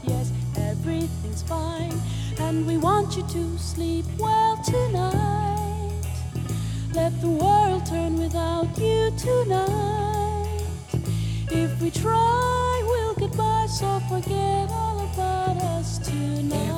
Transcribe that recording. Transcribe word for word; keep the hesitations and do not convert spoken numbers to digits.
yes, everything's fine. And we want you to sleep well tonight. Let the world turn without you tonight. If we try, we'll get by, so forget all about us tonight.